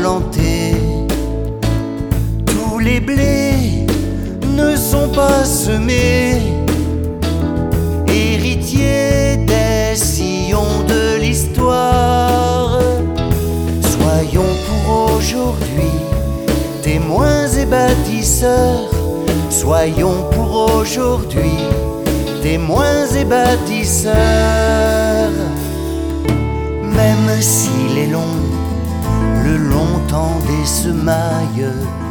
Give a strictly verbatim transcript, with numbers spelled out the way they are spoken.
plantés. Tous les blés ne sont pas semés, héritiers des sillons de l'histoire. Soyons pour aujourd'hui témoins et bâtisseurs. Soyons pour aujourd'hui témoins et bâtisseurs. Même s'il est long, le long temps des semailles,